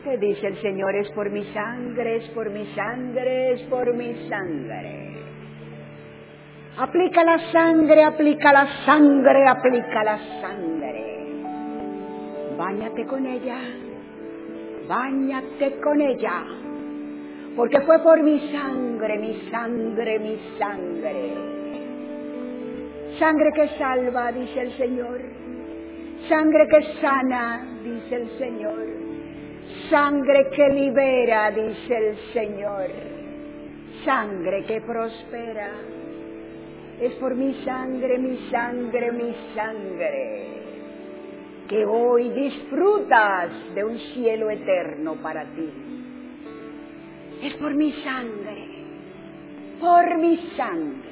¿Qué dice el Señor? Es por mi sangre, es por mi sangre, es por mi sangre. Aplica la sangre, aplica la sangre, aplica la sangre. Báñate con ella, báñate con ella. Porque fue por mi sangre, mi sangre, mi sangre. Sangre que salva, dice el Señor. Sangre que sana, dice el Señor. Sangre que libera, dice el Señor. Sangre que prospera. Es por mi sangre, mi sangre, mi sangre, que hoy disfrutas de un cielo eterno para ti. Es por mi sangre, por mi sangre.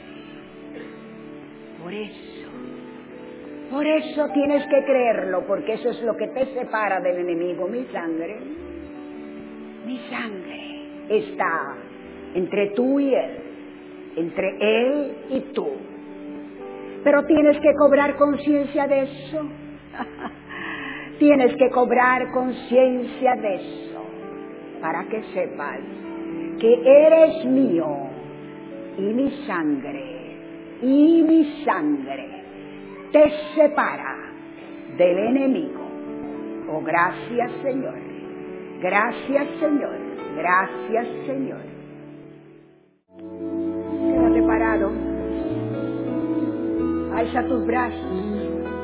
Por eso tienes que creerlo, porque eso es lo que te separa del enemigo. Mi sangre está entre tú y él, entre él y tú. Pero tienes que cobrar conciencia de eso. Tienes que cobrar conciencia de eso, para que sepas que eres mío y mi sangre te separa del enemigo. Oh, gracias Señor, gracias Señor, gracias Señor. Quédate parado, alza tus brazos,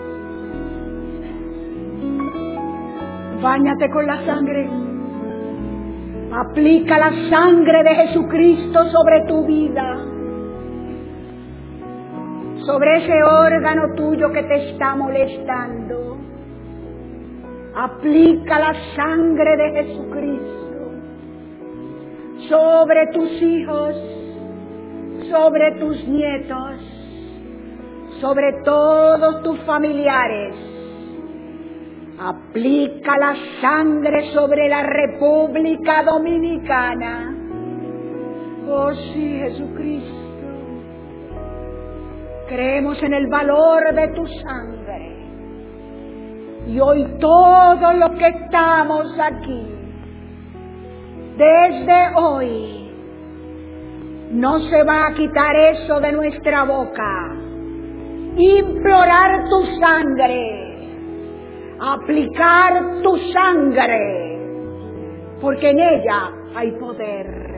báñate con la sangre, aplica la sangre de Jesucristo sobre tu vida, sobre ese órgano tuyo que te está molestando. Aplica la sangre de Jesucristo sobre tus hijos, sobre tus nietos, sobre todos tus familiares. Aplica la sangre sobre la República Dominicana. Oh sí, Jesucristo. Creemos en el valor de tu sangre. Y hoy todos los que estamos aquí, desde hoy, no se va a quitar eso de nuestra boca. Implorar tu sangre, aplicar tu sangre, porque en ella hay poder.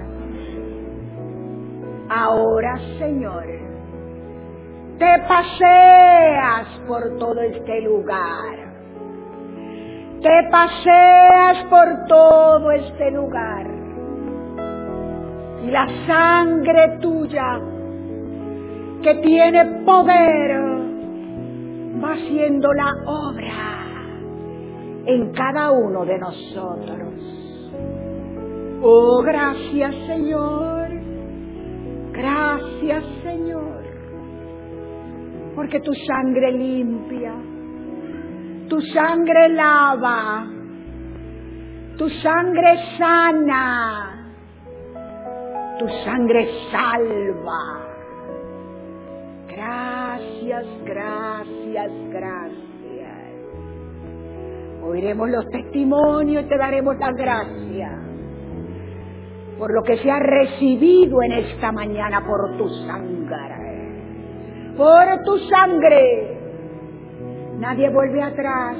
Ahora, Señor, te paseas por todo este lugar. Te paseas por todo este lugar. Y la sangre tuya, que tiene poder, va haciendo la obra en cada uno de nosotros. Oh, gracias Señor. Gracias Señor. Porque tu sangre limpia. Tu sangre lava, tu sangre sana, tu sangre salva. Gracias, gracias, gracias. Oiremos los testimonios y te daremos las gracias por lo que se ha recibido en esta mañana por tu sangre. Por tu sangre. Nadie vuelve atrás.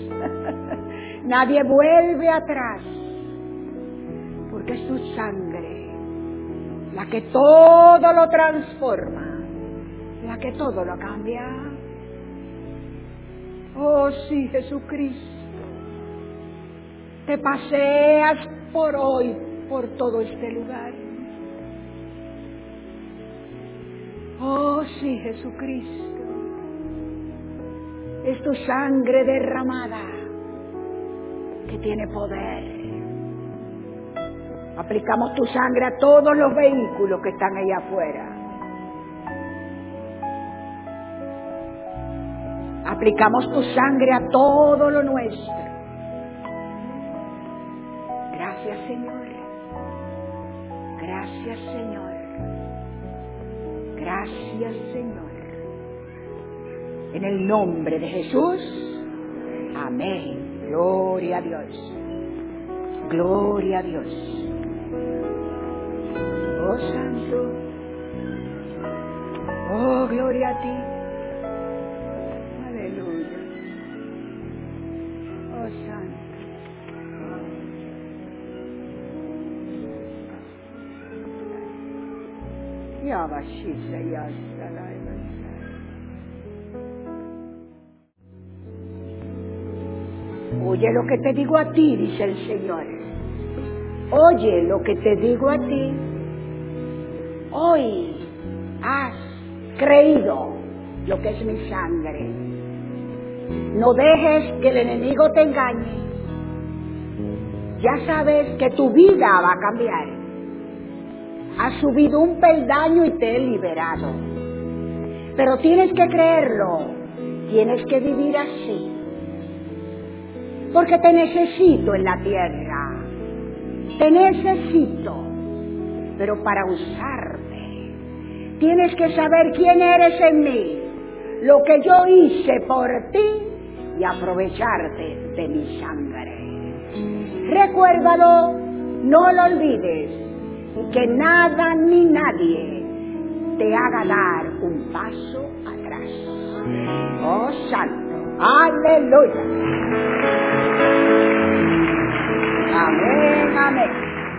Nadie vuelve atrás. Porque es tu sangre la que todo lo transforma, la que todo lo cambia. Oh sí, Jesucristo. Te paseas por hoy, por todo este lugar. Oh sí, Jesucristo. Es tu sangre derramada que tiene poder. Aplicamos tu sangre a todos los vehículos que están allá afuera. Aplicamos tu sangre a todo lo nuestro. Gracias, Señor. Gracias, Señor. Gracias, Señor. En el nombre de Jesús. Amén. Gloria a Dios. Gloria a Dios. Oh Santo. Oh, gloria a ti. Aleluya. Oh Santo. Ya Bashisa, ya Salai. Oye lo que te digo a ti, dice el Señor. Oye lo que te digo a ti. Hoy has creído lo que es mi sangre. No dejes que el enemigo te engañe. Ya sabes que tu vida va a cambiar. Has subido un peldaño y te he liberado. Pero tienes que creerlo. Tienes que vivir así. Porque te necesito en la tierra. Te necesito. Pero para usarte, tienes que saber quién eres en mí. Lo que yo hice por ti y aprovecharte de mi sangre. Recuérdalo, no lo olvides. Y que nada ni nadie te haga dar un paso atrás. Oh Santo, aleluya. Amén, amén.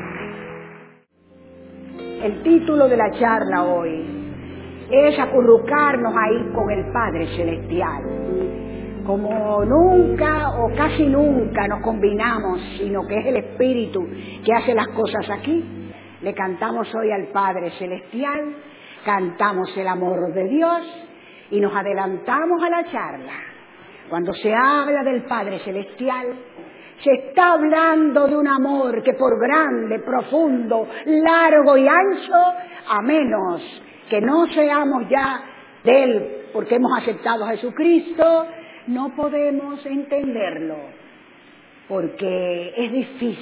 El título de la charla hoy es acurrucarnos ahí con el Padre Celestial. Como nunca o casi nunca nos combinamos, sino que es el Espíritu que hace las cosas aquí. Le cantamos hoy al Padre Celestial, cantamos el amor de Dios y nos adelantamos a la charla. Cuando se habla del Padre Celestial, se está hablando de un amor que por grande, profundo, largo y ancho, a menos que no seamos ya de Él porque hemos aceptado a Jesucristo, no podemos entenderlo, porque es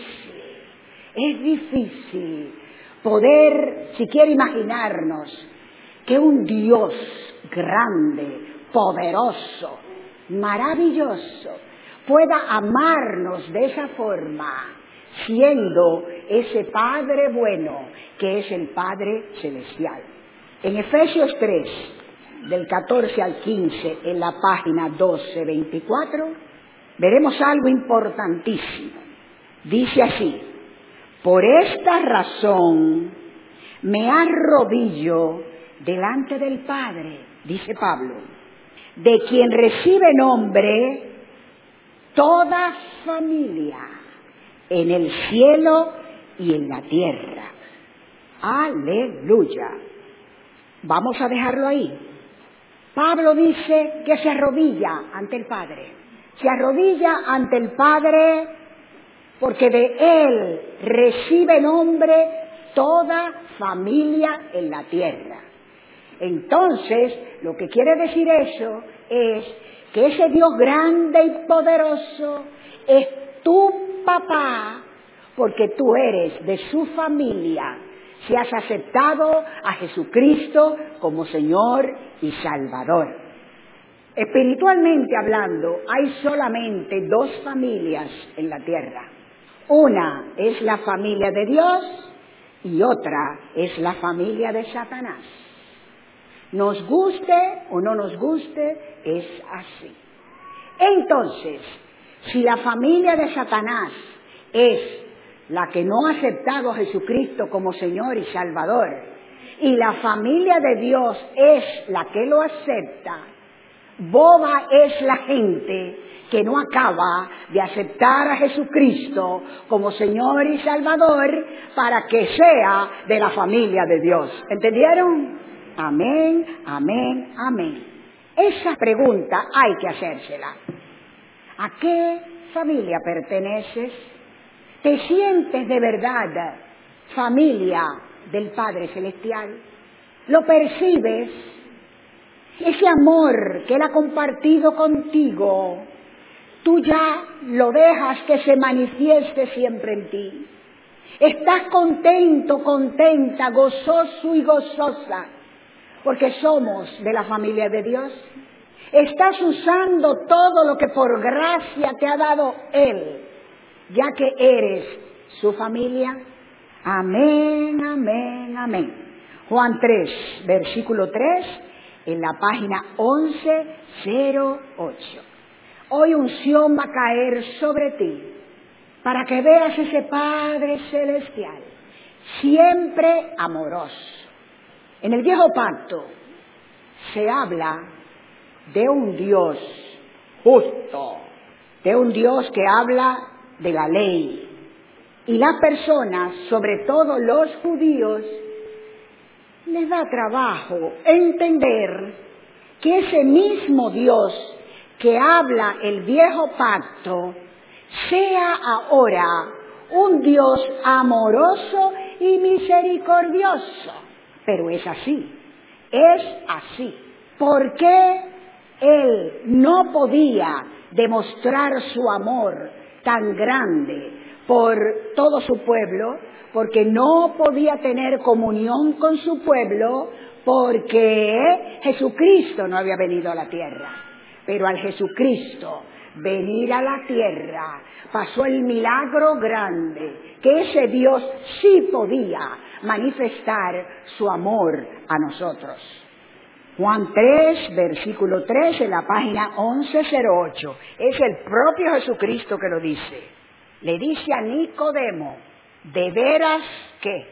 difícil poder siquiera imaginarnos que un Dios grande, poderoso, maravilloso, pueda amarnos de esa forma, siendo ese Padre bueno que es el Padre Celestial. En Efesios 3, del 14 al 15, en la página 1224, veremos algo importantísimo. Dice así: por esta razón me arrodillo delante del Padre, dice Pablo, de quien recibe nombre toda familia en el cielo y en la tierra. Aleluya. Vamos a dejarlo ahí. Pablo dice que se arrodilla ante el Padre. Se arrodilla ante el Padre porque de Él recibe nombre toda familia en la tierra. Entonces, lo que quiere decir eso es que ese Dios grande y poderoso es tu papá, porque tú eres de su familia, si has aceptado a Jesucristo como Señor y Salvador. Espiritualmente hablando, hay solamente dos familias en la tierra. Una es la familia de Dios y otra es la familia de Satanás. Nos guste o no nos guste, es así. Entonces, si la familia de Satanás es la que no ha aceptado a Jesucristo como Señor y Salvador, y la familia de Dios es la que lo acepta, boba es la gente que no acaba de aceptar a Jesucristo como Señor y Salvador para que sea de la familia de Dios. ¿Entendieron? Amén, amén, amén. Esa pregunta hay que hacérsela. ¿A qué familia perteneces? ¿Te sientes de verdad familia del Padre Celestial? ¿Lo percibes? Ese amor que Él ha compartido contigo, tú ya lo dejas que se manifieste siempre en ti. Estás contento, contenta, gozoso y gozosa, porque somos de la familia de Dios. Estás usando todo lo que por gracia te ha dado Él, ya que eres su familia. Amén, amén, amén. Juan 3, versículo 3, en la página 1108. Hoy unción va a caer sobre ti, para que veas ese Padre Celestial, siempre amoroso. En el Viejo Pacto se habla de un Dios justo, de un Dios que habla de la ley. Y las personas, sobre todo los judíos, les da trabajo entender que ese mismo Dios que habla el Viejo Pacto sea ahora un Dios amoroso y misericordioso. Pero es así, ¿Por qué Él no podía demostrar su amor tan grande por todo su pueblo? Porque no podía tener comunión con su pueblo, porque Jesucristo no había venido a la tierra. Pero al Jesucristo venir a la tierra, pasó el milagro grande, que ese Dios sí podía manifestar su amor a nosotros. Juan 3, versículo 3, en la página 1108. Es el propio Jesucristo que lo dice. Le dice a Nicodemo, ¿de veras qué?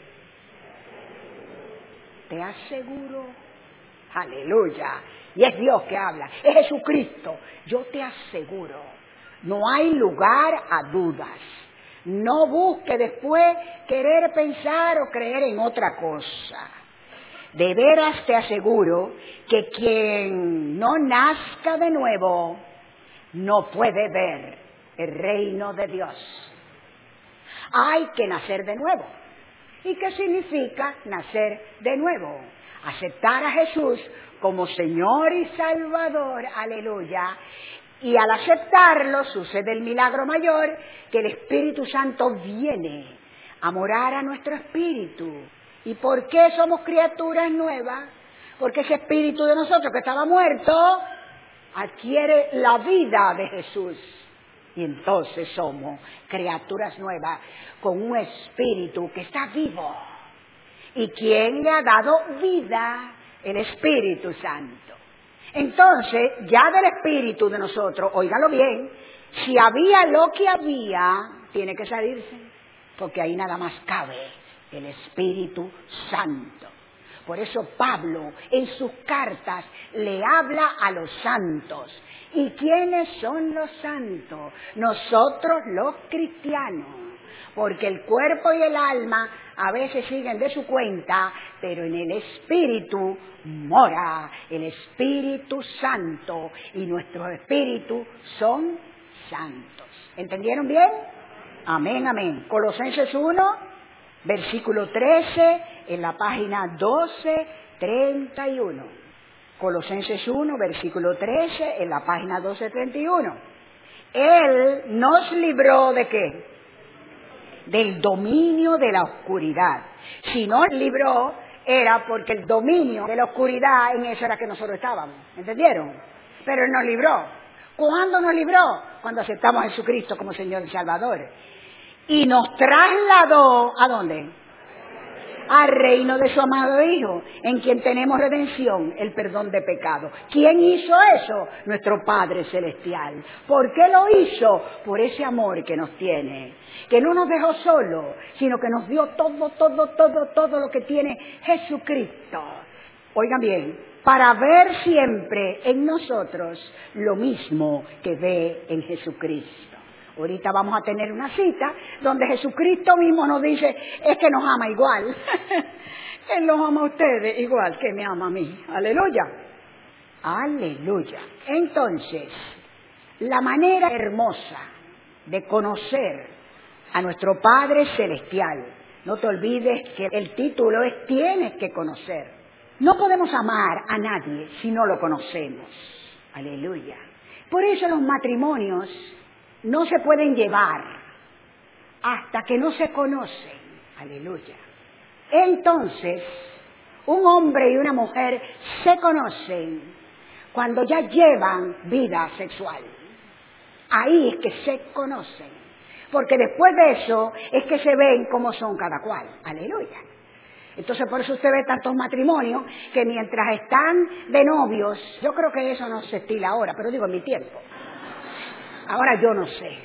Te aseguro, aleluya, y es Dios que habla, es Jesucristo, yo te aseguro, no hay lugar a dudas. No busque después querer pensar o creer en otra cosa. De veras te aseguro que quien no nazca de nuevo no puede ver el reino de Dios. Hay que nacer de nuevo. ¿Y qué significa nacer de nuevo? Aceptar a Jesús como Señor y Salvador, aleluya. Y al aceptarlo sucede el milagro mayor, que el Espíritu Santo viene a morar a nuestro espíritu. ¿Y por qué somos criaturas nuevas? Porque ese espíritu de nosotros que estaba muerto adquiere la vida de Jesús. Y entonces somos criaturas nuevas con un espíritu que está vivo. ¿Y quién le ha dado vida? El Espíritu Santo. Entonces, ya del espíritu de nosotros, óigalo bien, si había lo que había, tiene que salirse, porque ahí nada más cabe el Espíritu Santo. Por eso Pablo en sus cartas le habla a los santos. ¿Y quiénes son los santos? Nosotros los cristianos. Porque el cuerpo y el alma a veces siguen de su cuenta, pero en el Espíritu mora el Espíritu Santo y nuestros espíritus son santos. ¿Entendieron bien? Amén, amén. Colosenses 1, versículo 13, en la página 1231. Colosenses 1, versículo 13, en la página 1231. Él nos libró ¿de qué? Del dominio de la oscuridad. Si nos libró, era porque el dominio de la oscuridad en eso era que nosotros estábamos. ¿Entendieron? Pero Él nos libró. ¿Cuándo nos libró? Cuando aceptamos a Jesucristo como Señor y Salvador. Y nos trasladó, ¿a dónde? Al reino de su amado Hijo, en quien tenemos redención, el perdón de pecado. ¿Quién hizo eso? Nuestro Padre Celestial. ¿Por qué lo hizo? Por ese amor que nos tiene, que no nos dejó solo, sino que nos dio todo lo que tiene Jesucristo. Oigan bien, para ver siempre en nosotros lo mismo que ve en Jesucristo. Ahorita vamos a tener una cita donde Jesucristo mismo nos dice, es que nos ama igual. Él los ama a ustedes igual que me ama a mí. Aleluya. Aleluya. Entonces, la manera hermosa de conocer a nuestro Padre Celestial, no te olvides que el título es Tienes que conocer. No podemos amar a nadie si no lo conocemos. Aleluya. Por eso los matrimonios no se pueden llevar hasta que no se conocen. Aleluya. Entonces, un hombre y una mujer se conocen cuando ya llevan vida sexual. Ahí es que se conocen. porque después de eso es que se ven cómo son cada cual. Aleluya. Entonces por eso usted ve tantos matrimonios que mientras están de novios, yo creo que eso no se estila ahora, pero digo en mi tiempo. Ahora yo no sé.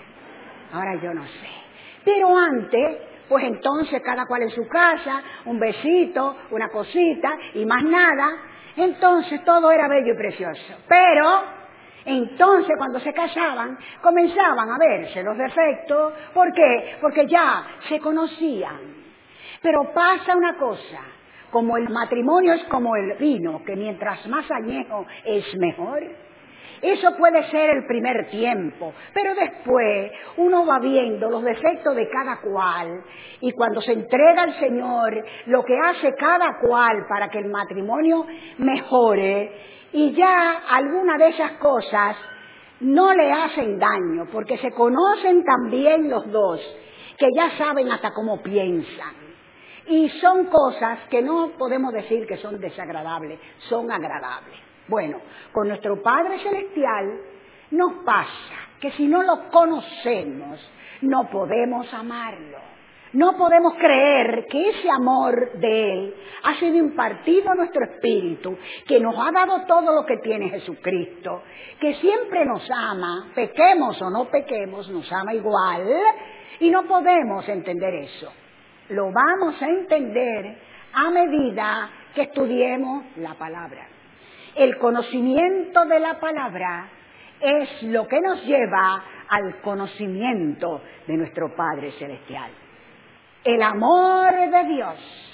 Pero antes, pues entonces cada cual en su casa, un besito, una cosita y más nada. Entonces todo era bello y precioso. Pero entonces cuando se casaban comenzaban a verse los defectos. ¿Por qué? Porque ya se conocían. Pero pasa una cosa, como el matrimonio es como el vino, que mientras más añejo es mejor. Eso puede ser el primer tiempo, pero después uno va viendo los defectos de cada cual y cuando se entrega al Señor, lo que hace cada cual para que el matrimonio mejore y ya alguna de esas cosas no le hacen daño, porque se conocen también los dos, que ya saben hasta cómo piensan. Y son cosas que no podemos decir que son desagradables, son agradables. Bueno, con nuestro Padre Celestial nos pasa que si no lo conocemos, no podemos amarlo. No podemos creer que ese amor de Él ha sido impartido a nuestro espíritu, que nos ha dado todo lo que tiene Jesucristo, que siempre nos ama, pequemos o no pequemos, nos ama igual, y no podemos entender eso. Lo vamos a entender a medida que estudiemos la palabra. El conocimiento de la palabra es lo que nos lleva al conocimiento de nuestro Padre Celestial. El amor de Dios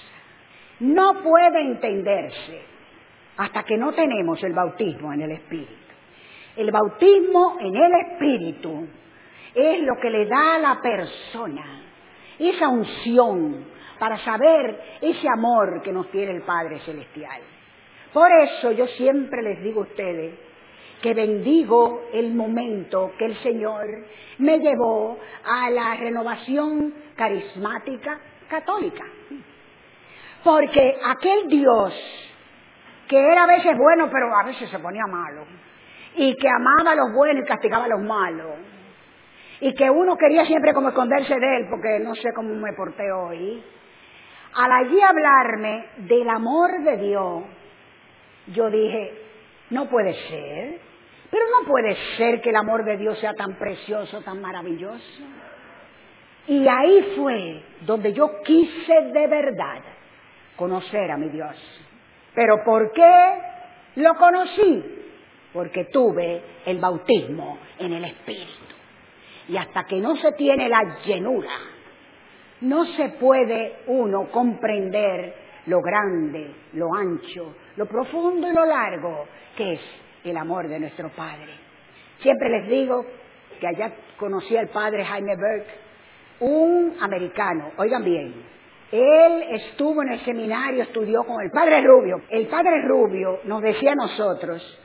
no puede entenderse hasta que no tenemos el bautismo en el Espíritu. El bautismo en el Espíritu es lo que le da a la persona esa unción para saber ese amor que nos tiene el Padre Celestial. Por eso yo siempre les digo a ustedes que bendigo el momento que el Señor me llevó a la renovación carismática católica. Porque aquel Dios, que era a veces bueno, pero a veces se ponía malo, y que amaba a los buenos y castigaba a los malos, y que uno quería siempre como esconderse de él, porque no sé cómo me porté hoy, al allí hablarme del amor de Dios, yo dije, no puede ser, pero no puede ser que el amor de Dios sea tan precioso, tan maravilloso. Y ahí fue donde yo quise de verdad conocer a mi Dios. ¿Pero por qué lo conocí? Porque tuve el bautismo en el Espíritu. Y hasta que no se tiene la llenura, no se puede uno comprender lo grande, lo ancho, lo profundo y lo largo que es el amor de nuestro Padre. Siempre les digo que allá conocí al Padre Jaime Burke, un americano, oigan bien, él estuvo en el seminario, estudió con el Padre Rubio. El Padre Rubio nos decía a nosotros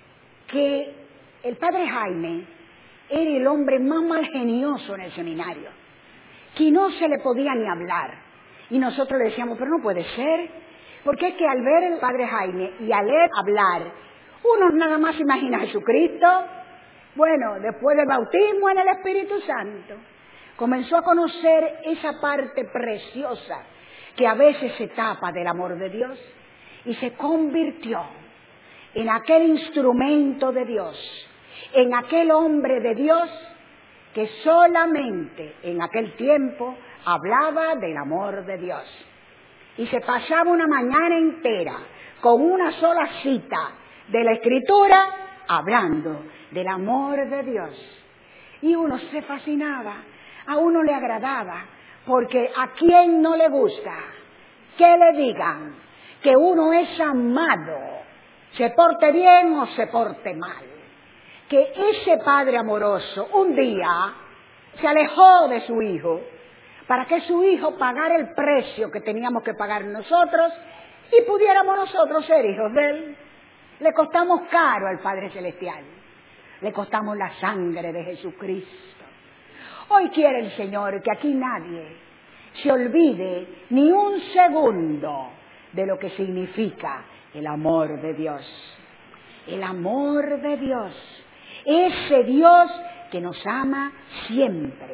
que el Padre Jaime era el hombre más malgenioso en el seminario, que no se le podía ni hablar. Y nosotros le decíamos, pero no puede ser, porque es que al ver el Padre Jaime y al él hablar, uno nada más imagina a Jesucristo. Bueno, después del bautismo en el Espíritu Santo, comenzó a conocer esa parte preciosa que a veces se tapa del amor de Dios y se convirtió en aquel instrumento de Dios, en aquel hombre de Dios que solamente en aquel tiempo hablaba del amor de Dios. Y se pasaba una mañana entera con una sola cita de la Escritura hablando del amor de Dios. Y uno se fascinaba, a uno le agradaba, porque a quien no le gusta que le digan que uno es amado, se porte bien o se porte mal. Que ese Padre amoroso un día se alejó de su Hijo para que su Hijo pagara el precio que teníamos que pagar nosotros y pudiéramos nosotros ser hijos de Él. Le costamos caro al Padre Celestial, le costamos la sangre de Jesucristo. Hoy quiere el Señor que aquí nadie se olvide ni un segundo de lo que significa el amor de Dios. El amor de Dios. Ese Dios que nos ama siempre,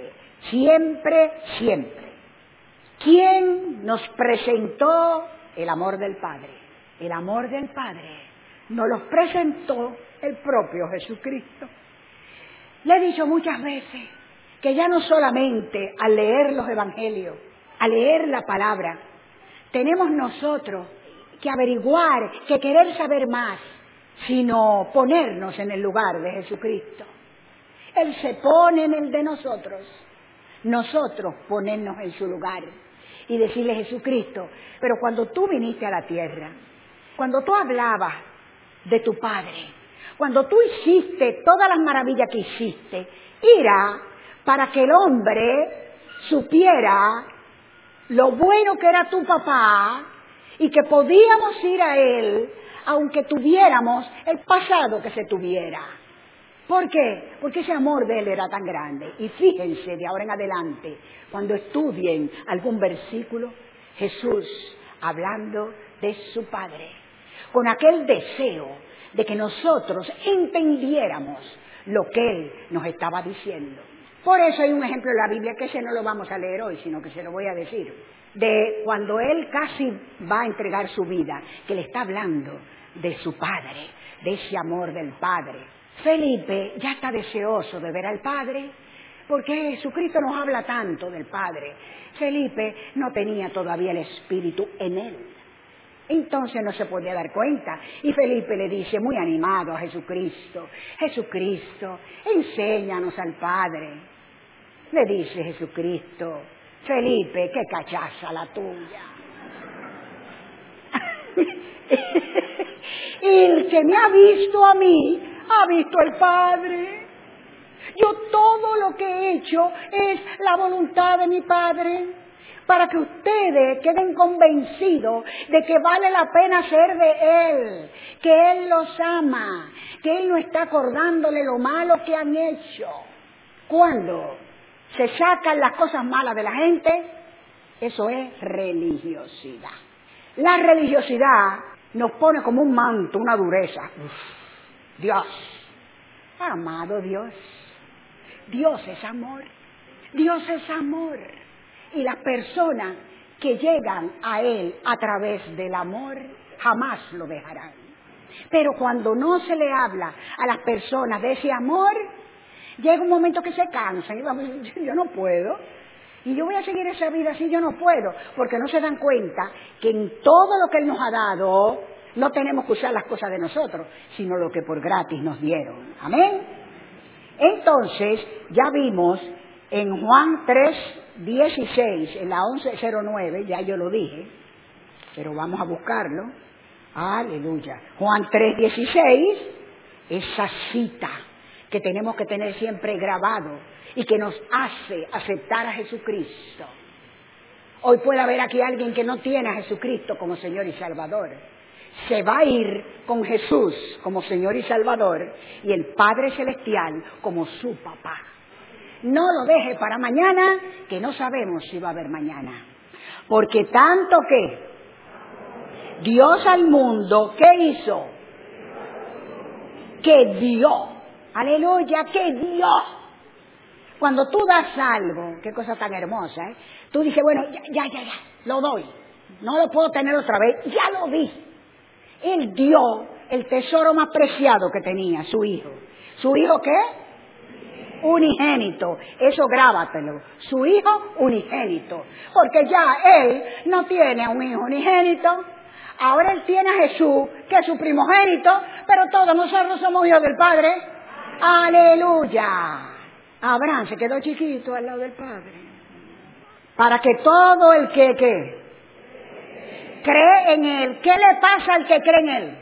Siempre, siempre. ¿Quién nos presentó el amor del Padre? El amor del Padre nos los presentó el propio Jesucristo. Le he dicho muchas veces que ya no solamente al leer los evangelios, al leer la palabra, tenemos nosotros que averiguar, que querer saber más, sino ponernos en el lugar de Jesucristo. Él se pone en el de nosotros ponernos en su lugar y decirle: Jesucristo, pero cuando tú viniste a la tierra, cuando tú hablabas de tu Padre, cuando tú hiciste todas las maravillas que hiciste, era para que el hombre supiera lo bueno que era tu papá y que podíamos ir a él aunque tuviéramos el pasado que se tuviera. ¿Por qué? Porque ese amor de él era tan grande. Y fíjense de ahora en adelante, cuando estudien algún versículo, Jesús hablando de su Padre, con aquel deseo de que nosotros entendiéramos lo que él nos estaba diciendo. Por eso hay un ejemplo en la Biblia que ese no lo vamos a leer hoy, sino que se lo voy a decir, de cuando él casi va a entregar su vida, que le está hablando de su Padre, de ese amor del Padre. Felipe ya está deseoso de ver al Padre, porque Jesucristo nos habla tanto del Padre. Felipe no tenía todavía el Espíritu en él, entonces no se podía dar cuenta. Y Felipe le dice, muy animado a Jesucristo: Jesucristo, enséñanos al Padre. Le dice Jesucristo: Felipe, qué cachaza la tuya. Y el que me ha visto a mí, ha visto al Padre. Yo todo lo que he hecho es la voluntad de mi Padre, para que ustedes queden convencidos de que vale la pena ser de Él, que Él los ama, que Él no está acordándole lo malo que han hecho. Cuando se sacan las cosas malas de la gente, eso es religiosidad. La religiosidad nos pone como un manto, una dureza. Dios, amado Dios, Dios es amor, Dios es amor. Y las personas que llegan a Él a través del amor jamás lo dejarán. Pero cuando no se le habla a las personas de ese amor, llega un momento que se cansan y vamos, yo no puedo. Y yo voy a seguir esa vida así, yo no puedo, porque no se dan cuenta que en todo lo que Él nos ha dado, no tenemos que usar las cosas de nosotros, sino lo que por gratis nos dieron. Amén. Entonces, ya vimos en Juan 3:16, en la 11:09, ya yo lo dije, pero vamos a buscarlo. Aleluya. Juan 3:16, esa cita que tenemos que tener siempre grabado y que nos hace aceptar a Jesucristo. Hoy puede haber aquí alguien que no tiene a Jesucristo como Señor y Salvador. Se va a ir con Jesús como Señor y Salvador y el Padre Celestial como su papá. No lo deje para mañana, que no sabemos si va a haber mañana. Porque tanto que Dios al mundo, ¿qué hizo? Que dio. Aleluya, que dio. Cuando tú das algo, qué cosa tan hermosa, ¿eh? Tú dices, bueno, ya, lo doy. No lo puedo tener otra vez, ya lo di. Él dio el tesoro más preciado que tenía, su hijo. ¿Su hijo qué? Unigénito. Eso grábatelo. Su hijo unigénito. Porque ya él no tiene un hijo unigénito. Ahora él tiene a Jesús, que es su primogénito, pero todos nosotros somos hijos del Padre. ¡Aleluya! Abraham se quedó chiquito al lado del Padre. Para que todo el que cree en Él. ¿Qué le pasa al que cree en Él?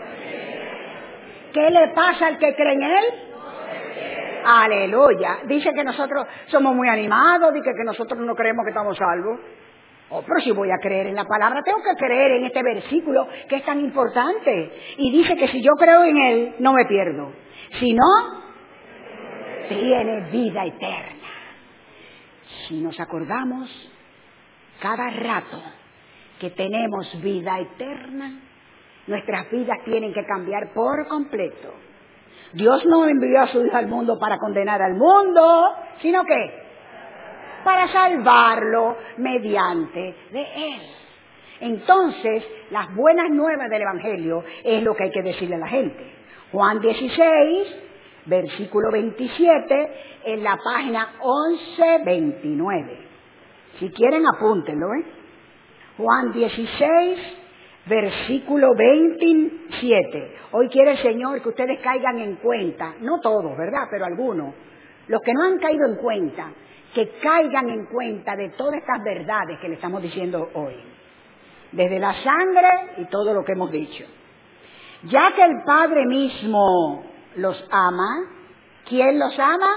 ¿Qué le pasa al que cree en Él? Aleluya. Dice que nosotros somos muy animados, dice que nosotros no creemos que estamos salvos. Oh, pero si voy a creer en la palabra, tengo que creer en este versículo que es tan importante. Y dice que si yo creo en Él, no me pierdo. Si no, tiene vida eterna. Si nos acordamos cada rato que tenemos vida eterna, nuestras vidas tienen que cambiar por completo. Dios no envió a su Hijo al mundo para condenar al mundo, sino que para salvarlo mediante de Él. Entonces, las buenas nuevas del Evangelio es lo que hay que decirle a la gente. Juan 16, versículo 27, en la página 1129. Si quieren, apúntenlo, Juan 16, versículo 27. Hoy quiere el Señor que ustedes caigan en cuenta, no todos, ¿verdad?, pero algunos, los que no han caído en cuenta, que caigan en cuenta de todas estas verdades que le estamos diciendo hoy. Desde la sangre y todo lo que hemos dicho. Ya que el Padre mismo los ama, ¿quién los ama?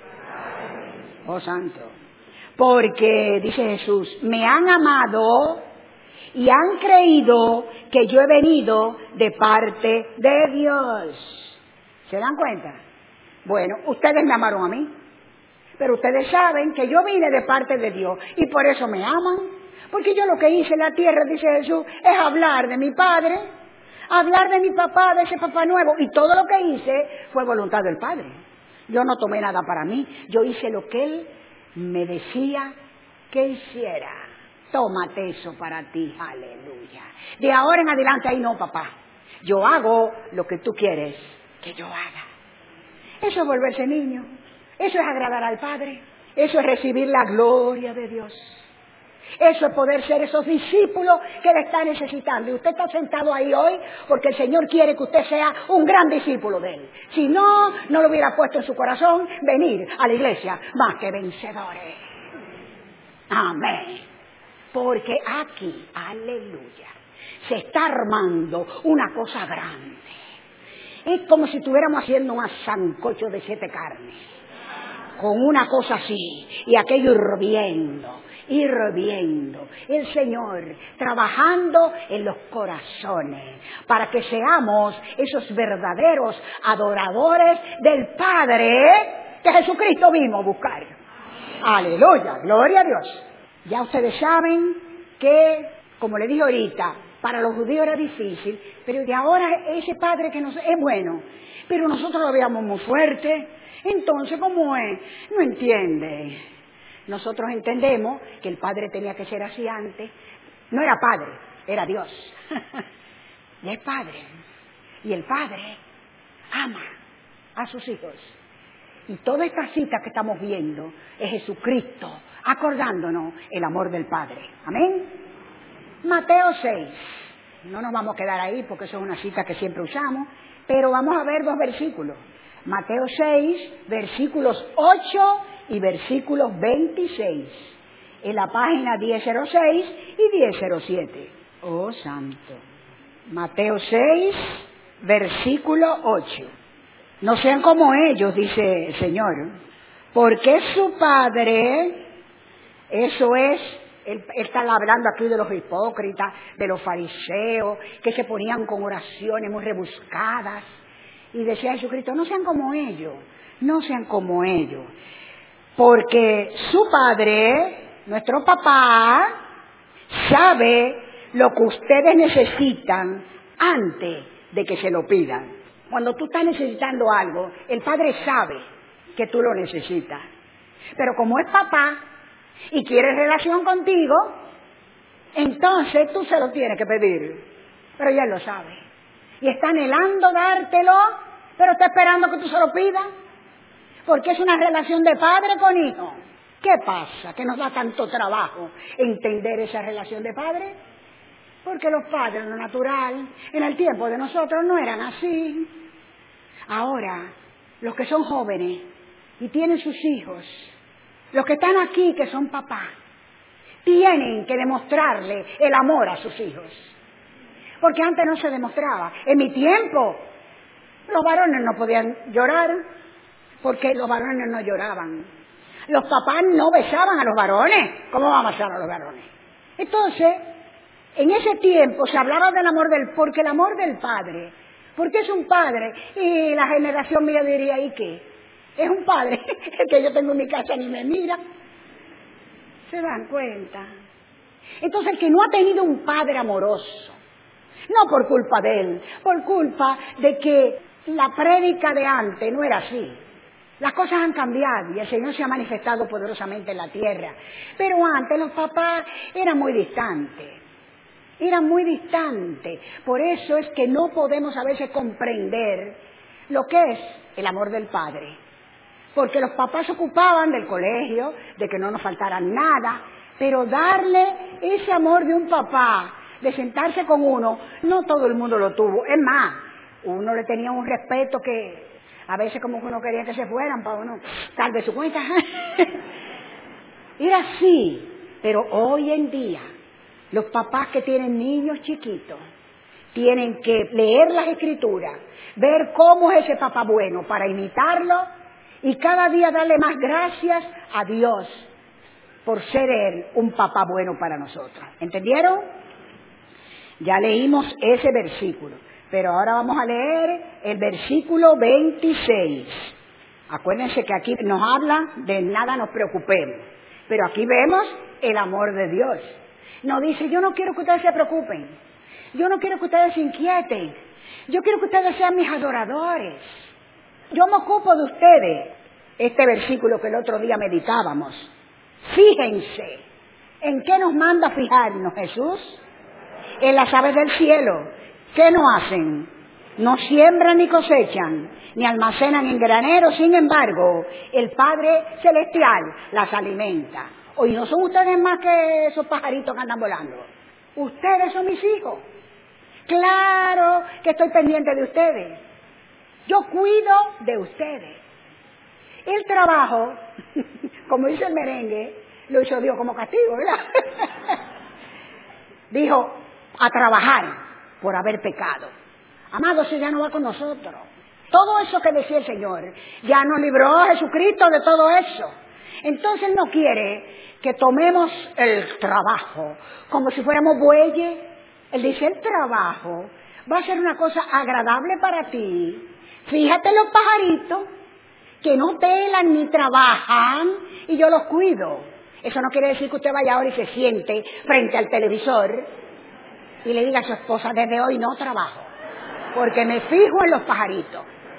Oh, santo. Porque, dice Jesús, me han amado y han creído que yo he venido de parte de Dios. ¿Se dan cuenta? Bueno, ustedes me amaron a mí, pero ustedes saben que yo vine de parte de Dios y por eso me aman. Porque yo lo que hice en la tierra, dice Jesús, es hablar de mi Padre, hablar de mi papá, de ese papá nuevo. Y todo lo que hice fue voluntad del Padre. Yo no tomé nada para mí, yo hice lo que Él me decía que hiciera. Tómate eso para ti, aleluya. De ahora en adelante, ahí no, papá. Yo hago lo que tú quieres que yo haga. Eso es volverse niño, eso es agradar al Padre, eso es recibir la gloria de Dios. Eso es poder ser esos discípulos que le está necesitando. Y usted está sentado ahí hoy porque el Señor quiere que usted sea un gran discípulo de Él. Si no, no lo hubiera puesto en su corazón venir a la iglesia más que vencedores. Amén. Porque aquí, aleluya, se está armando una cosa grande. Es como si estuviéramos haciendo un sancocho de 7 carnes. Con una cosa así, y aquello hirviendo. El Señor trabajando en los corazones para que seamos esos verdaderos adoradores del Padre que Jesucristo vino a buscar. Aleluya, gloria a Dios. Ya ustedes saben que, como le dije ahorita, para los judíos era difícil, pero de ahora ese Padre que nos es bueno, pero nosotros lo veíamos muy fuerte. Entonces, ¿cómo es? No entiende. Nosotros entendemos que el Padre tenía que ser así antes. No era Padre, era Dios. Y es Padre. Y el Padre ama a sus hijos. Y toda esta cita que estamos viendo es Jesucristo acordándonos el amor del Padre. Amén. Mateo 6. No nos vamos a quedar ahí porque eso es una cita que siempre usamos, pero vamos a ver 2 versículos. Mateo 6, versículos 8 y versículos 26, en la página 1006 y 1007. Oh, santo. Mateo 6, versículo 8. No sean como ellos, dice el Señor, porque su Padre, eso es, él está hablando aquí de los hipócritas, de los fariseos, que se ponían con oraciones muy rebuscadas. Y decía Jesucristo, no sean como ellos, no sean como ellos. Porque su Padre, nuestro papá, sabe lo que ustedes necesitan antes de que se lo pidan. Cuando tú estás necesitando algo, el Padre sabe que tú lo necesitas. Pero como es papá y quiere relación contigo, entonces tú se lo tienes que pedir. Pero ya él lo sabe. Y está anhelando dártelo, pero está esperando que tú se lo pidas. Porque es una relación de padre con hijo. ¿Qué pasa? Que nos da tanto trabajo entender esa relación de padre. Porque los padres, lo natural, en el tiempo de nosotros no eran así. Ahora, los que son jóvenes y tienen sus hijos, los que están aquí que son papás, tienen que demostrarle el amor a sus hijos. Porque antes no se demostraba. En mi tiempo, los varones no podían llorar. Porque los varones no lloraban. Los papás no besaban a los varones. ¿Cómo van a besar a los varones? Entonces, en ese tiempo se hablaba del amor porque el amor del padre, porque es un padre, y la generación mía diría, ¿y qué? Es un padre, el que yo tengo en mi casa ni me mira. ¿Se dan cuenta? Entonces, el que no ha tenido un padre amoroso, no por culpa de él, por culpa de que la prédica de antes no era así. Las cosas han cambiado y el Señor se ha manifestado poderosamente en la tierra. Pero antes los papás eran muy distantes. Eran muy distantes. Por eso es que no podemos a veces comprender lo que es el amor del Padre. Porque los papás se ocupaban del colegio, de que no nos faltara nada. Pero darle ese amor de un papá, de sentarse con uno, no todo el mundo lo tuvo. Es más, uno le tenía un respeto que a veces como que uno quería que se fueran para uno tal de su cuenta. Era así, pero hoy en día los papás que tienen niños chiquitos tienen que leer las Escrituras, ver cómo es ese papá bueno para imitarlo y cada día darle más gracias a Dios por ser Él un papá bueno para nosotros. ¿Entendieron? Ya leímos ese versículo, pero ahora vamos a leer el versículo 26. Acuérdense que aquí nos habla de nada nos preocupemos, pero aquí vemos el amor de Dios. Nos dice, yo no quiero que ustedes se preocupen, yo no quiero que ustedes se inquieten, yo quiero que ustedes sean mis adoradores, yo me ocupo de ustedes. Este versículo que el otro día meditábamos, fíjense, ¿en qué nos manda fijarnos Jesús? En las aves del cielo. ¿Qué no hacen? No siembran ni cosechan, ni almacenan en graneros, sin embargo, el Padre Celestial las alimenta. Oye, ¿no son ustedes más que esos pajaritos que andan volando? Ustedes son mis hijos. Claro que estoy pendiente de ustedes. Yo cuido de ustedes. El trabajo, como dice el merengue, lo hizo Dios como castigo, ¿verdad? Dijo, a trabajar por haber pecado. Amado, eso ya no va con nosotros. Todo eso que decía el Señor, ya nos libró Jesucristo de todo eso. Entonces Él no quiere que tomemos el trabajo como si fuéramos bueyes. Él dice, el trabajo va a ser una cosa agradable para ti. Fíjate los pajaritos que no velan ni trabajan y yo los cuido. Eso no quiere decir que usted vaya ahora y se siente frente al televisor y le diga a su esposa, desde hoy no trabajo, porque me fijo en los pajaritos.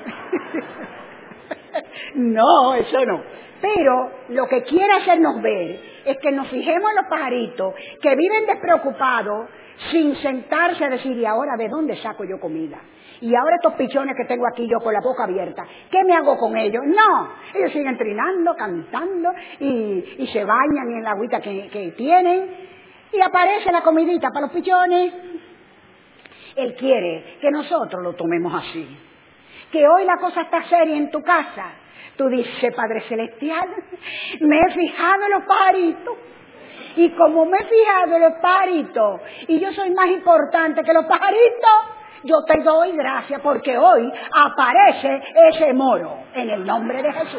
No, eso no. Pero lo que quiere hacernos ver es que nos fijemos en los pajaritos que viven despreocupados sin sentarse a decir, ¿y ahora de dónde saco yo comida? Y ahora estos pichones que tengo aquí yo con la boca abierta, ¿qué me hago con ellos? No, ellos siguen trinando, cantando y se bañan en la agüita que tienen y aparece la comidita para los pichones. Él quiere que nosotros lo tomemos así. Que hoy la cosa está seria en tu casa. Tú dices, Padre Celestial, me he fijado en los pajaritos. Y como me he fijado en los pajaritos, y yo soy más importante que los pajaritos, yo te doy gracias porque hoy aparece ese moro en el nombre de Jesús.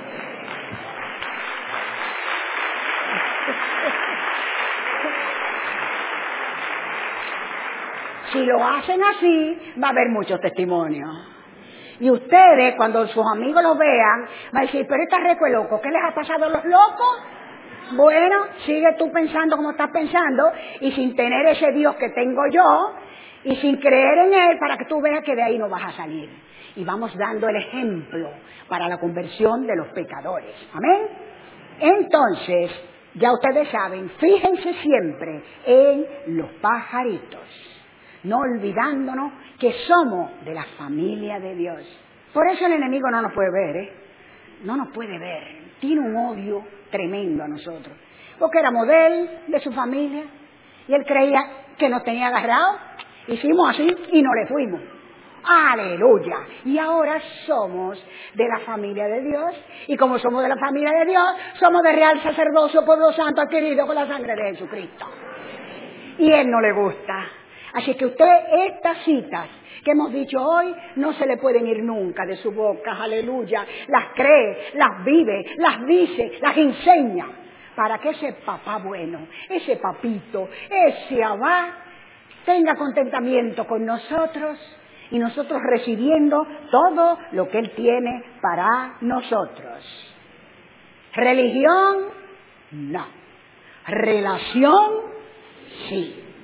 Si lo hacen así, va a haber muchos testimonios. Y ustedes, cuando sus amigos los vean, van a decir, pero este reco es loco, ¿qué les ha pasado a los locos? Bueno, sigue tú pensando como estás pensando, y sin tener ese Dios que tengo yo, y sin creer en Él, para que tú veas que de ahí no vas a salir. Y vamos dando el ejemplo para la conversión de los pecadores. ¿Amén? Entonces, ya ustedes saben, fíjense siempre en los pajaritos, no olvidándonos que somos de la familia de Dios. Por eso el enemigo no nos puede ver, ¿eh? No nos puede ver. Tiene un odio tremendo a nosotros. Porque éramos de él, de su familia, y él creía que nos tenía agarrados. Hicimos así y no le fuimos. ¡Aleluya! Y ahora somos de la familia de Dios, y como somos de la familia de Dios, somos de real sacerdocio, pueblo santo adquirido con la sangre de Jesucristo. Y él no le gusta. Así que usted, estas citas que hemos dicho hoy, no se le pueden ir nunca de su boca, aleluya. Las cree, las vive, las dice, las enseña, para que ese papá bueno, ese papito, ese Abba, tenga contentamiento con nosotros y nosotros recibiendo todo lo que Él tiene para nosotros. Religión, no. Relación, sí.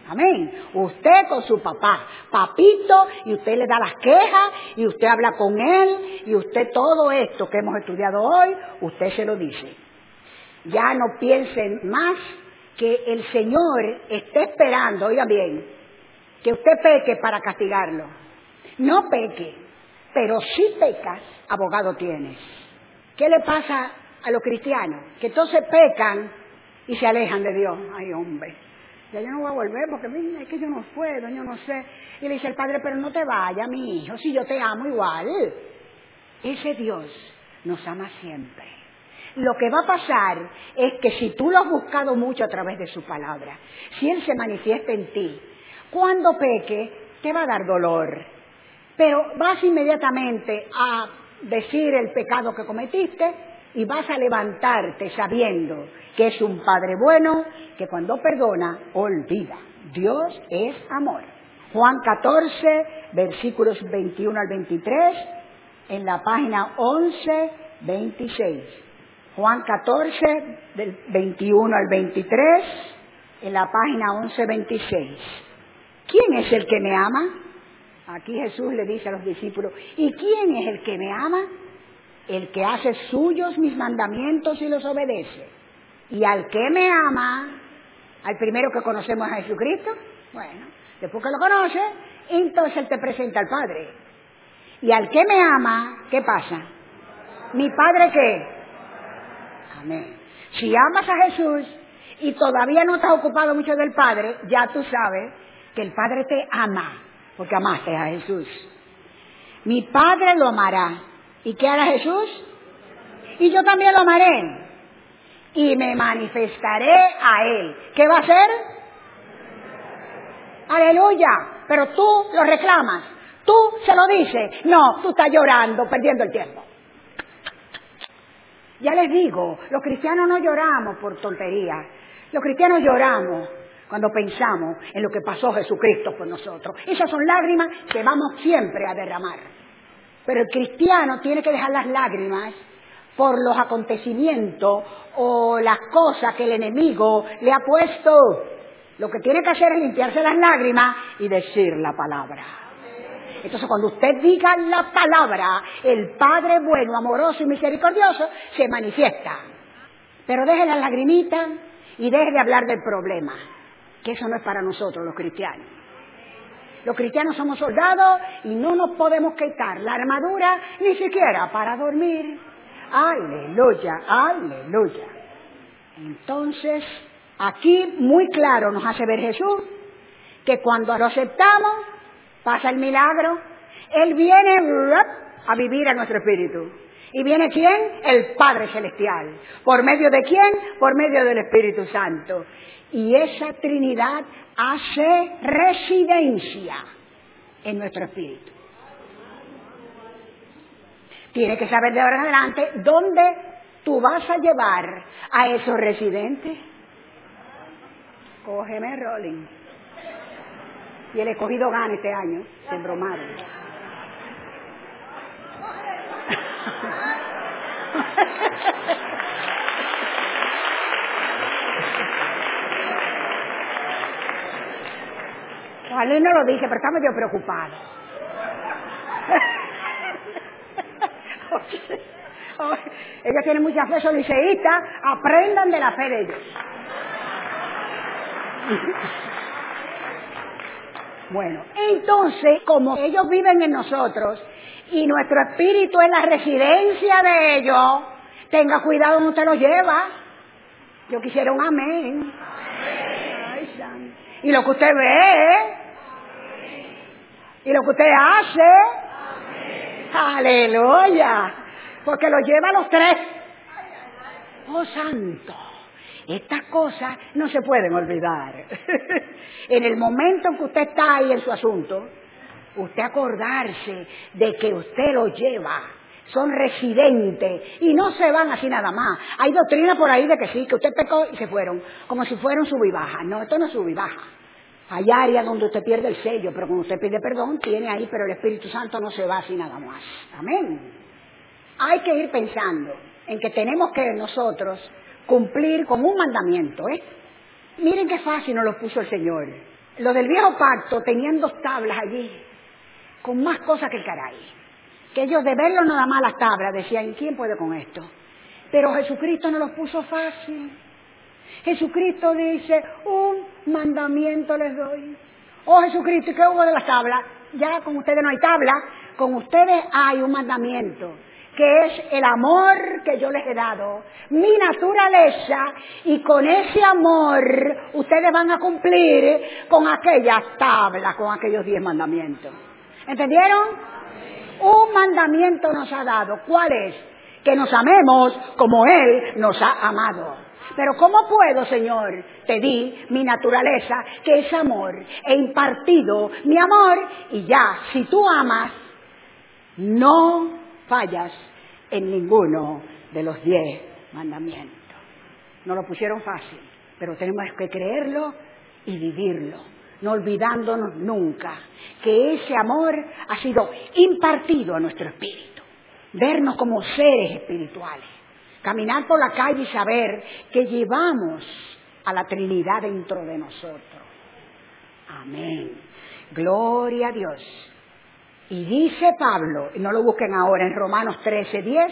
Amén. Usted con su papá, papito, y usted le da las quejas, y usted habla con él, y usted todo esto que hemos estudiado hoy, usted se lo dice. Ya no piensen más que el Señor esté esperando, oiga bien, que usted peque para castigarlo. No peque, pero si pecas, abogado tienes. ¿Qué le pasa a los cristianos? Que entonces pecan y se alejan de Dios. Ay, hombre, ya yo no voy a volver porque mira, es que yo no puedo, yo no sé. Y le dice el padre, pero no te vayas, mi hijo, si yo te amo igual. Ese Dios nos ama siempre. Lo que va a pasar es que si tú lo has buscado mucho a través de su palabra, si Él se manifiesta en ti, cuando peque, te va a dar dolor. Pero vas inmediatamente a decir el pecado que cometiste y vas a levantarte sabiendo que es un Padre bueno, que cuando perdona, olvida. Dios es amor. Juan 14, versículos 21 al 23, en la página 1126. Juan 14, del 21 al 23, en la página 1126. ¿Quién es el que me ama? Aquí Jesús le dice a los discípulos, ¿y quién es el que me ama? El que hace suyos mis mandamientos y los obedece. Y al que me ama, al primero que conocemos a Jesucristo, bueno, después que lo conoce, entonces Él te presenta al Padre. Y al que me ama, ¿qué pasa? ¿Mi Padre qué? Amén. Si amas a Jesús y todavía no estás ocupado mucho del Padre, ya tú sabes que el Padre te ama, porque amaste a Jesús. Mi Padre lo amará. ¿Y qué hará Jesús? Y yo también lo amaré. Y me manifestaré a Él. ¿Qué va a hacer? Aleluya. Pero tú lo reclamas. Tú se lo dices. No, tú estás llorando, perdiendo el tiempo. Ya les digo, los cristianos no lloramos por tonterías. Los cristianos lloramos cuando pensamos en lo que pasó Jesucristo por nosotros. Esas son lágrimas que vamos siempre a derramar. Pero el cristiano tiene que dejar las lágrimas por los acontecimientos o las cosas que el enemigo le ha puesto. Lo que tiene que hacer es limpiarse las lágrimas y decir la palabra. Entonces cuando usted diga la palabra, el Padre bueno, amoroso y misericordioso se manifiesta. Pero deje las lagrimitas y deje de hablar del problema, que eso no es para nosotros los cristianos. Los cristianos somos soldados y no nos podemos quitar la armadura ni siquiera para dormir. Aleluya, aleluya. Entonces, aquí muy claro nos hace ver Jesús que cuando lo aceptamos, pasa el milagro. Él viene a vivir a nuestro espíritu. ¿Y viene quién? El Padre Celestial. ¿Por medio de quién? Por medio del Espíritu Santo. Y esa Trinidad hace residencia en nuestro espíritu. Tienes que saber de ahora en adelante dónde tú vas a llevar a esos residentes. Cógeme, Rolling. Y el escogido gana este año. Se embromaron. Juan no lo dice, pero está medio preocupado. Ellos tienen mucha fe, son liceístas, aprendan de la fe de ellos. Bueno, entonces, como ellos viven en nosotros y nuestro espíritu es la residencia de ellos, tenga cuidado donde usted los lleva. Yo quisiera un amén. Ay, santo. Y lo que usted ve, y lo que usted hace, aleluya, porque lo lleva a los tres. Oh, santo. Estas cosas no se pueden olvidar. En el momento en que usted está ahí en su asunto, usted acordarse de que usted lo lleva. Son residentes y no se van así nada más. Hay doctrina por ahí de que sí, que usted pecó y se fueron, como si fueran sub y baja. No, esto no es sub y baja. Hay áreas donde usted pierde el sello, pero cuando usted pide perdón, tiene ahí, pero el Espíritu Santo no se va así nada más. Amén. Hay que ir pensando en que tenemos que nosotros cumplir con un mandamiento, ¿eh? Miren qué fácil nos lo puso el Señor. Los del viejo pacto tenían 2 tablas allí, con más cosas que el caray. Que ellos de verlo nada más las tablas decían, ¿quién puede con esto? Pero Jesucristo no los puso fácil. Jesucristo dice, un mandamiento les doy. Oh Jesucristo, ¿y qué hubo de las tablas? Ya con ustedes no hay tabla, con ustedes hay un mandamiento, que es el amor que yo les he dado, mi naturaleza, y con ese amor ustedes van a cumplir con aquellas tablas, con aquellos 10 mandamientos. ¿Entendieron? Un mandamiento nos ha dado. ¿Cuál es? Que nos amemos como Él nos ha amado. Pero ¿cómo puedo, Señor? Te di mi naturaleza, que es amor. He impartido mi amor y ya, si tú amas, no fallas en ninguno de los 10 mandamientos. No lo pusieron fácil, pero tenemos que creerlo y vivirlo, no olvidándonos nunca que ese amor ha sido impartido a nuestro espíritu. Vernos como seres espirituales, caminar por la calle y saber que llevamos a la Trinidad dentro de nosotros. Amén. Gloria a Dios. Y dice Pablo, y no lo busquen ahora, en Romanos 13:10,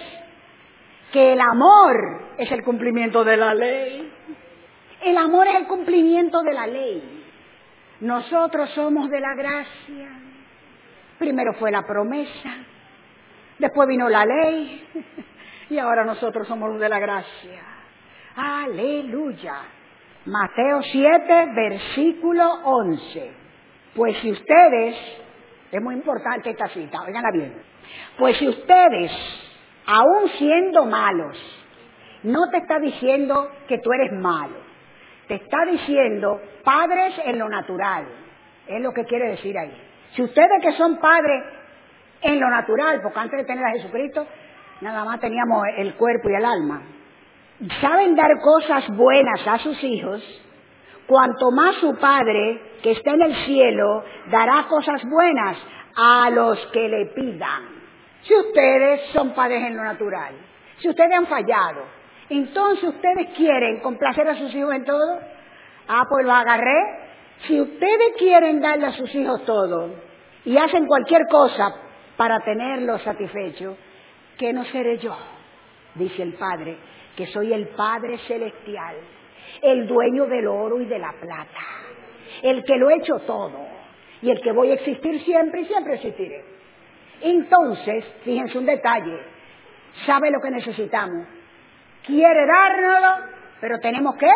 que el amor es el cumplimiento de la ley. El amor es el cumplimiento de la ley. Nosotros somos de la gracia. Primero fue la promesa, después vino la ley, y ahora nosotros somos de la gracia. Aleluya. Mateo 7, versículo 11. Pues si ustedes, es muy importante esta cita, óiganla bien. Pues si ustedes, aún siendo malos, no te está diciendo que tú eres malo, te está diciendo padres en lo natural, es lo que quiere decir ahí. Si ustedes que son padres en lo natural, porque antes de tener a Jesucristo, nada más teníamos el cuerpo y el alma, saben dar cosas buenas a sus hijos, cuanto más su Padre, que está en el cielo, dará cosas buenas a los que le pidan. Si ustedes son padres en lo natural, si ustedes han fallado, entonces ustedes quieren complacer a sus hijos en todo. Pues lo agarré. Si ustedes quieren darle a sus hijos todo y hacen cualquier cosa para tenerlos satisfechos, ¿qué no seré yo? Dice el Padre, que soy el Padre celestial, el dueño del oro y de la plata, el que lo he hecho todo y el que voy a existir siempre y siempre existiré. Entonces, fíjense un detalle, sabe lo que necesitamos, quiere dárnoslo, pero tenemos que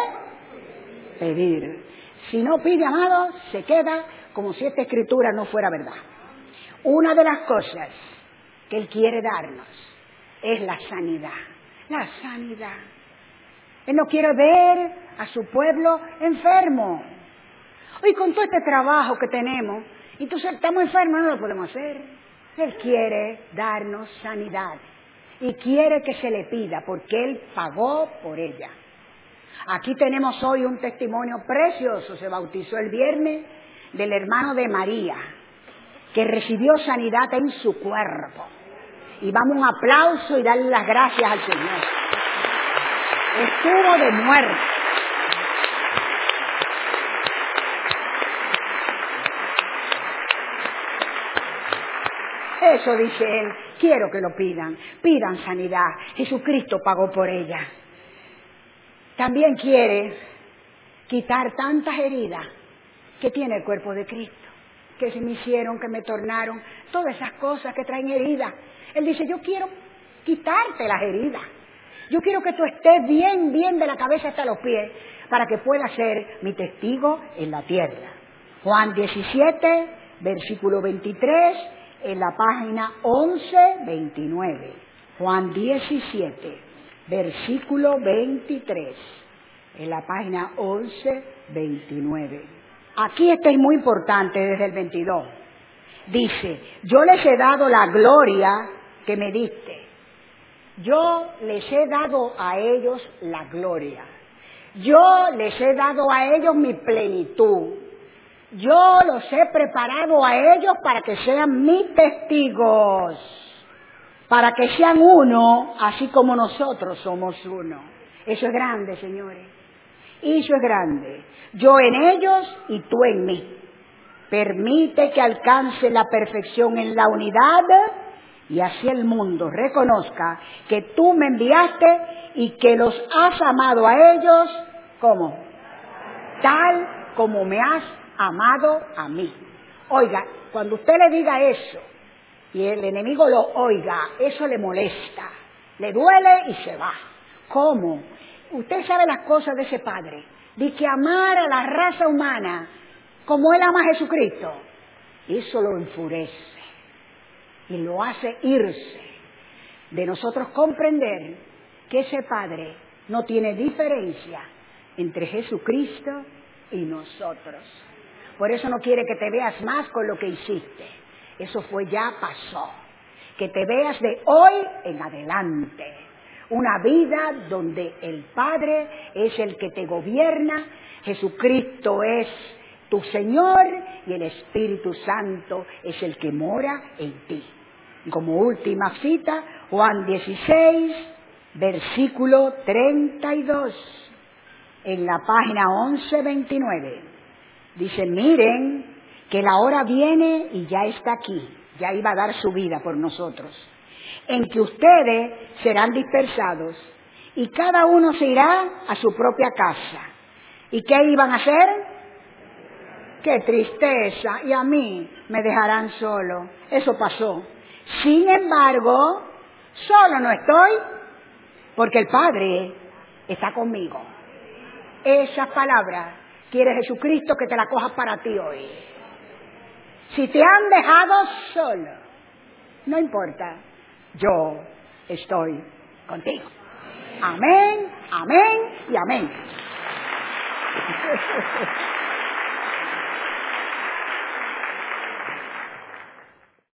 pedir. Si no pide, amado, se queda como si esta escritura no fuera verdad. Una de las cosas que Él quiere darnos es la sanidad. La sanidad. Él no quiere ver a su pueblo enfermo. Y con todo este trabajo que tenemos, entonces estamos enfermos, no lo podemos hacer. Él quiere darnos sanidad y quiere que se le pida porque Él pagó por ella. Aquí tenemos hoy un testimonio precioso, se bautizó el viernes, del hermano de María, que recibió sanidad en su cuerpo. Y vamos un aplauso y darle las gracias al Señor. Estuvo de muerte. Eso dice Él, quiero que lo pidan, pidan sanidad. Jesucristo pagó por ella. También quiere quitar tantas heridas que tiene el cuerpo de Cristo, que se me hicieron, que me tornaron, todas esas cosas que traen heridas. Él dice, yo quiero quitarte las heridas. Yo quiero que tú estés bien, bien de la cabeza hasta los pies, para que puedas ser mi testigo en la tierra. Juan 17, versículo 23, en la página 1129. Juan 17, versículo 23, en la página 1129. Aquí está es muy importante desde el 22. Dice, yo les he dado la gloria que me diste. Yo les he dado a ellos la gloria. Yo les he dado a ellos mi plenitud. Yo los he preparado a ellos para que sean mis testigos. Para que sean uno, así como nosotros somos uno. Eso es grande, señores. Y eso es grande. Yo en ellos y tú en mí. Permite que alcance la perfección en la unidad y así el mundo reconozca que tú me enviaste y que los has amado a ellos, ¿cómo? Tal como me has amado a mí. Oiga, cuando usted le diga eso y el enemigo lo oiga, eso le molesta, le duele y se va. ¿Cómo? Usted sabe las cosas de ese padre, de que amar a la raza humana como él ama a Jesucristo, eso lo enfurece y lo hace irse de nosotros comprender que ese Padre no tiene diferencia entre Jesucristo y nosotros. Por eso no quiere que te veas más con lo que hiciste. Eso ya pasó. Que te veas de hoy en adelante. Una vida donde el Padre es el que te gobierna, Jesucristo es tu Señor y el Espíritu Santo es el que mora en ti. Y como última cita, Juan 16, versículo 32, en la página 1129. Dice, miren que la hora viene y ya está aquí, ya iba a dar su vida por nosotros, en que ustedes serán dispersados y cada uno se irá a su propia casa. ¿Y qué iban a hacer? ¡Qué tristeza! Y a mí me dejarán solo. Eso pasó. Sin embargo, solo no estoy porque el Padre está conmigo. Esas palabras quiere Jesucristo que te la cojas para ti hoy. Si te han dejado solo, no importa, yo estoy contigo. Amén, amén y amén.